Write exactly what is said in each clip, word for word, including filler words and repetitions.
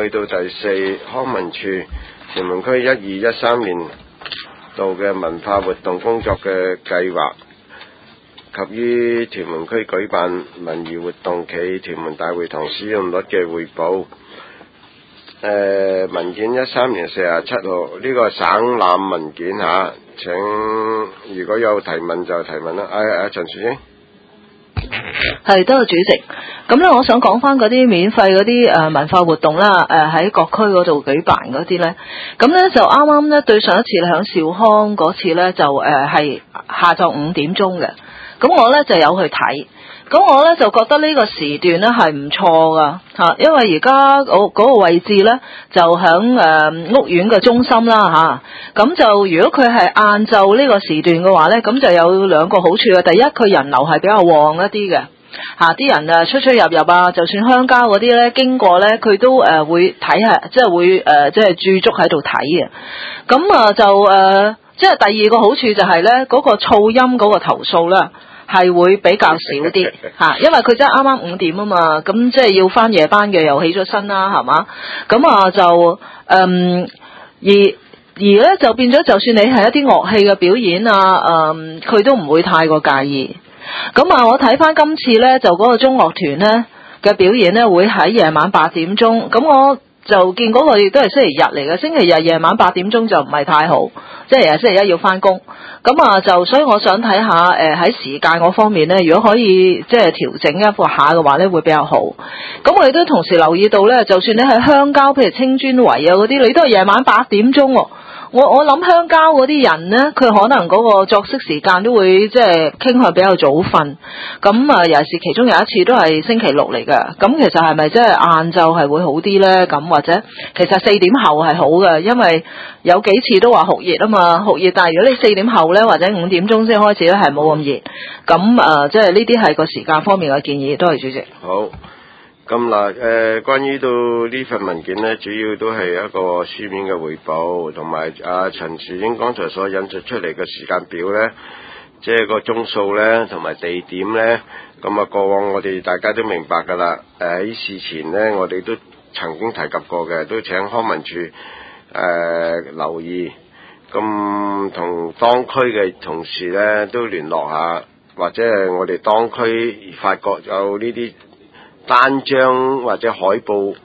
去到第四，康文署屯門區一二一三年度嘅文化活動工作嘅計劃，及於屯門區舉辦文娛活動暨屯門大會堂使用率嘅匯報。誒文件一三年四十七號，呢個省覽文件嚇，請如果有提問就提問啦。誒誒陳樹英。 係，多謝主席。咁咧，我想講翻嗰啲免費嗰啲誒文化活動啦，誒、呃、喺各區嗰度舉辦嗰啲咧，咁咧就啱啱咧對上一次響兆康嗰次咧就誒係、呃、下晝五點鐘嘅，咁我咧就有去睇，咁我咧就覺得呢個時段咧係唔錯噶嚇，因為而家嗰嗰個位置咧就響誒、呃、屋苑嘅中心啦嚇，咁、啊、就如果佢係晏晝呢個時段嘅話咧，咁就有兩個好處嘅，第一佢人流係比較旺一啲嘅。嚇！啲、啊、人誒出出入入啊，就算鄉郊嗰啲咧經過咧，佢都誒、呃、會睇下，即係會誒、呃、即係駐足喺度睇嘅。咁啊就誒、呃，即係第二個好處就係咧，嗰、那個噪音嗰個投訴咧係會比較少啲嚇、啊，因為佢真係啱啱五點啊嘛，咁即係要返夜班嘅又起咗身啦，係嘛？咁啊就誒、嗯、而而咧就變咗，就算你係一啲樂器嘅表演啊，誒、嗯、佢都唔會太過介意。咁啊，我睇翻今次咧，就嗰個中樂團咧嘅表演咧，會喺夜晚八點鐘。咁我就見嗰個亦都係星期日嚟嘅，星期日夜晚八點鐘就唔係太好，即係星期一要翻工。咁啊，就所以我想睇下誒喺時間嗰方面咧，如果可以即係調整一個下嘅話咧，會比較好。咁我亦都同時留意到咧，就算你喺鄉郊，譬如青磚圍啊嗰啲，你都係夜晚八點鐘喎。我我諗鄉郊嗰啲人呢，佢可能嗰個作息時間都會即係傾向比較早瞓。咁啊，尤其是其中有一次都係星期六嚟嘅。咁其實係咪即係晏晝係會好啲呢？咁或者其實四點後係好嘅，因為有幾次都話酷熱啊嘛，酷熱。但係如果你四點後呢，或者五點鐘先開始咧，係冇咁熱。咁啊，即係呢啲係個時間方面嘅建議。多謝主席。 好。咁嗱，誒、呃，關於到呢份文件呢，主要都係一個書面嘅匯報，同埋阿陳樹英剛才所引述出嚟嘅時間表呢，即係個鐘數呢，同埋地點呢。咁啊，過往我哋大家都明白噶啦。誒、呃、喺事前呢，我哋都曾經提及過嘅，都請康文署誒、呃、留意，咁同當區嘅同事呢都聯絡下，或者係我哋當區發覺有呢啲單張或者海報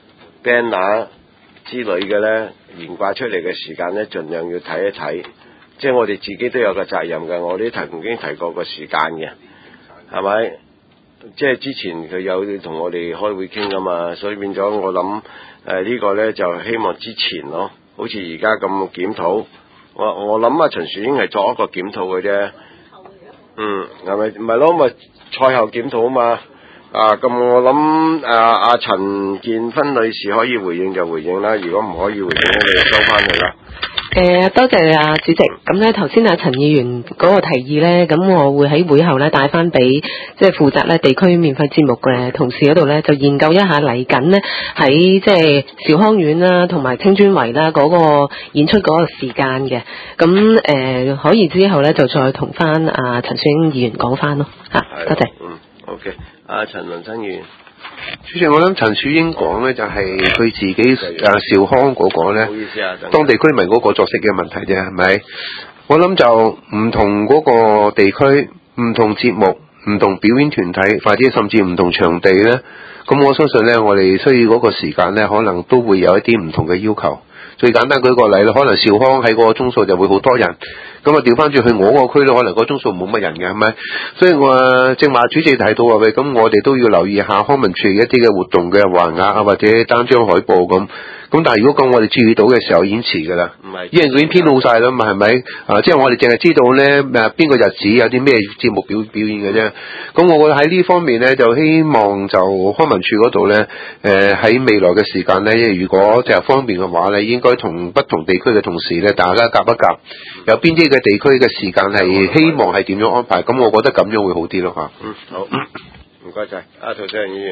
banner 之類嘅呢，懸掛出嚟嘅時間呢，盡量要睇一睇。即係我哋自己都有個責任嘅，我哋曾經提過個時間嘅，係咪？即係之前佢有同我哋開會傾㗎嘛，所以變咗我諗誒呢個呢，就希望之前咯，好似而家咁檢討。我我諗啊，陳樹英係作一個檢討嘅啫。嗯，係咪？唔係咯，咪賽後檢討啊嘛。啊，咁我諗啊，阿陳建芬女士可以回應就回應啦，如果唔可以回應咧，你就收翻佢啦。 誒、呃，多謝啊主席。咁咧頭先阿陳議員嗰個提議咧，咁我會喺會後咧帶翻俾即係負責咧地區免費節目嘅同事嗰度咧，就研究一下嚟緊咧喺即係兆康苑啦，同埋青磚圍啦嗰個演出嗰個時間嘅。咁誒、呃、可以之後咧就再同翻阿陳樹英議員講翻咯。嚇、啊，多謝。 嗯 ，OK。阿陳文生議員， 主席，我諗陳樹英講咧就係佢自己誒兆康嗰個咧，當地居民嗰個作息嘅問題啫，係咪？我諗就唔同嗰個地區、唔同節目、唔同表演團體，或者甚至唔同場地咧，咁我相信咧，我哋需要嗰個時間咧，可能都會有一啲唔同嘅要求。最簡單舉個例啦，可能兆康喺個鐘數就會好多人，咁啊調翻轉去我個區咧，可能個鐘數冇乜人嘅，係咪？所以我正話主席提到話喂，咁我哋都要留意下康文署一啲嘅活動嘅橫額啊，或者單張海報咁。咁但係如果咁我哋注意到嘅時候已經遲㗎啦，唔係，因為佢已經編好晒啦嘛，係咪？啊，即係我哋淨係知道咧誒邊個日子有啲咩節目表表演嘅啫。咁我覺得喺呢方面咧，就希望就康文署嗰度咧，誒喺未來嘅時間咧，如果就係方便嘅話咧，應該同不同地區嘅同事咧，大家夾一夾，有邊啲嘅地區嘅時間係希望係點樣安排？咁我覺得咁樣會好啲咯嚇。 嗯，好，唔該晒。阿涂志仁議員。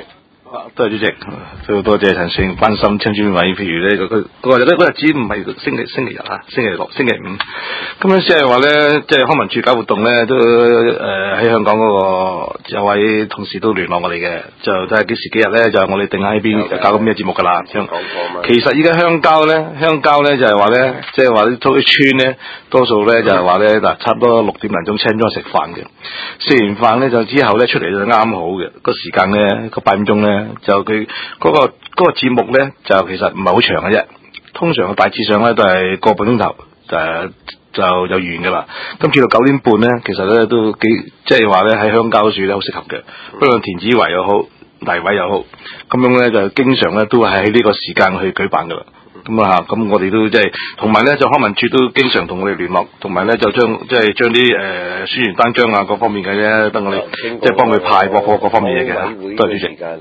多謝主席，都多謝陳勝關心青專委。譬如咧，佢佢話咧嗰日子唔係星期星期日啊，星期六、星期五。咁樣先係話咧，即係康文署搞活動咧，都誒喺、呃、香港嗰個有位同事都聯絡我哋嘅，就睇下幾時幾日咧，就我哋定喺邊搞個咩節目噶啦。其實依家鄉郊咧，鄉郊咧就係話咧，即係話啲啲村咧，多數咧就係話咧嗱，差唔多六點零鐘請咗食飯嘅，食完飯咧就之後咧出嚟就啱好嘅個時間咧，個八點鐘咧。就佢嗰、那個嗰、那個節目咧，就其實唔係好長嘅啫。通常嘅大致上咧都係個半鐘頭，誒就就完噶啦。咁至到九點半咧，其實咧都幾即係話咧喺鄉郊處咧好適合嘅，不論田子圍又好，泥圍又好，咁樣咧就經常咧都係喺呢個時間去舉辦噶啦。咁啊嚇，咁我哋都即係同埋咧，就康文署都經常同我哋聯絡，同埋咧就將即係將啲誒宣傳單張啊各方面嘅咧，等我哋即係幫佢派播各各方面嘢嘅。多謝主席。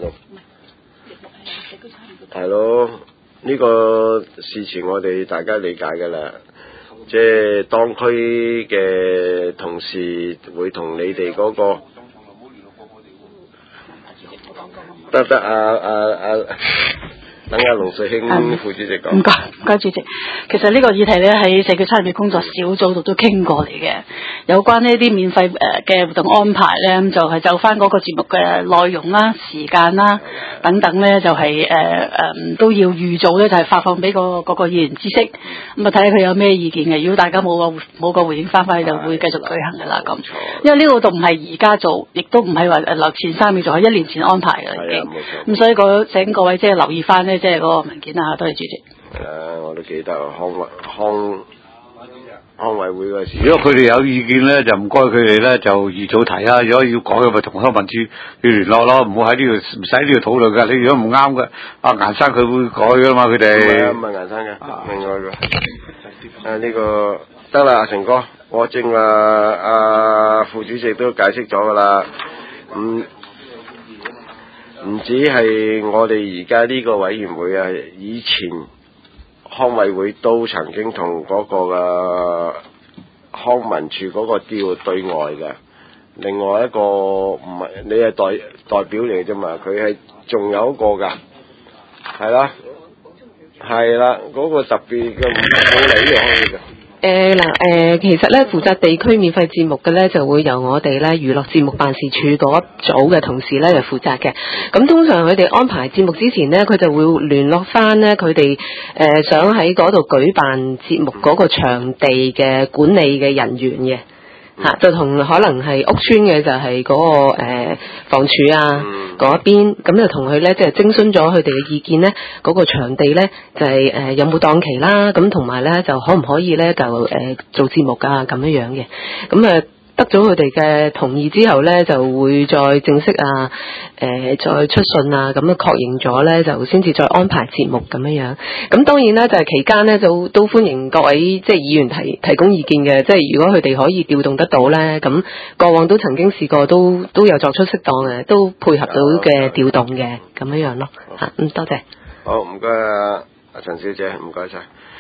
係咯，呢、這個事情我哋大家理解㗎啦。即係當區嘅同事會同你哋嗰、那個得得啊啊啊！等阿龍瑞興副主席講。 唔該，唔該主席。其實呢個議題咧喺社區參與工作小組度都傾過嚟嘅，有關呢啲免費誒嘅活動安排咧，就係、是、就翻嗰個節目嘅內容啦、時間啦等等咧，就係誒誒都要預早咧，就係、是、發放俾個嗰個議員知識。咁啊睇下佢有咩意見嘅。如果大家冇個冇個回應翻返去，就會繼續舉行㗎啦。咁，因為呢個活動唔係而家做，亦都唔係話誒前三秒做，係一年前安排嘅已經。咁所以個請各位即係留意翻咧。即係嗰個文件啊，多謝主席。 係啊，我都記得康委康康委會嗰時。 如果佢哋有意見咧，就唔該佢哋咧就預早提啊。如果要改嘅，咪同康文署要聯絡咯，唔好喺呢度唔使呢度討論㗎。你如果唔啱嘅，阿顏生佢會改㗎嘛，佢哋。唔係啊，唔係顏生嘅，另外嘅。啊呢、這個得啦，阿成哥，我正話阿副主席都解釋咗㗎啦， 嗯。 唔止係我哋而家呢個委員會啊，以前康委會都曾經同嗰個嘅康文署嗰個調對外嘅。另外一個唔係你係代代表嚟啫嘛，佢係仲有一個㗎，係啦，係啦，嗰、嗰個特別嘅冇嚟呢樣嘅。 誒嗱誒，其實咧負責地區免費節目嘅咧，就會由我哋咧娛樂節目辦事處嗰一組嘅同事咧嚟負責嘅。咁通常佢哋安排節目之前咧，佢就會聯絡翻咧佢哋誒想喺嗰度舉辦節目嗰個場地嘅管理嘅人員嘅。吓、啊，就同可能係屋邨嘅就係嗰、那個誒、呃、房署啊嗰、嗯、一邊，咁就同佢咧即係徵詢咗佢哋嘅意見咧，嗰、那個場地咧就係、是、誒、呃、有冇檔期啦，咁同埋咧就可唔可以咧就誒、呃、做節目啊咁樣樣嘅，咁啊。得咗佢哋嘅同意之後咧，就會再正式啊，誒、呃，再出信啊，咁樣確認咗咧，就先至再安排節目咁樣樣。咁當然啦，就係、是、期間咧，就都歡迎各位即係議員提提供意見嘅。即係如果佢哋可以調動得到咧，咁過往都曾經試過都，都都有作出適當嘅，都配合到嘅調動嘅咁樣樣咯。嚇，嗯，多謝。 好，唔該啊，阿陳小姐，唔該晒。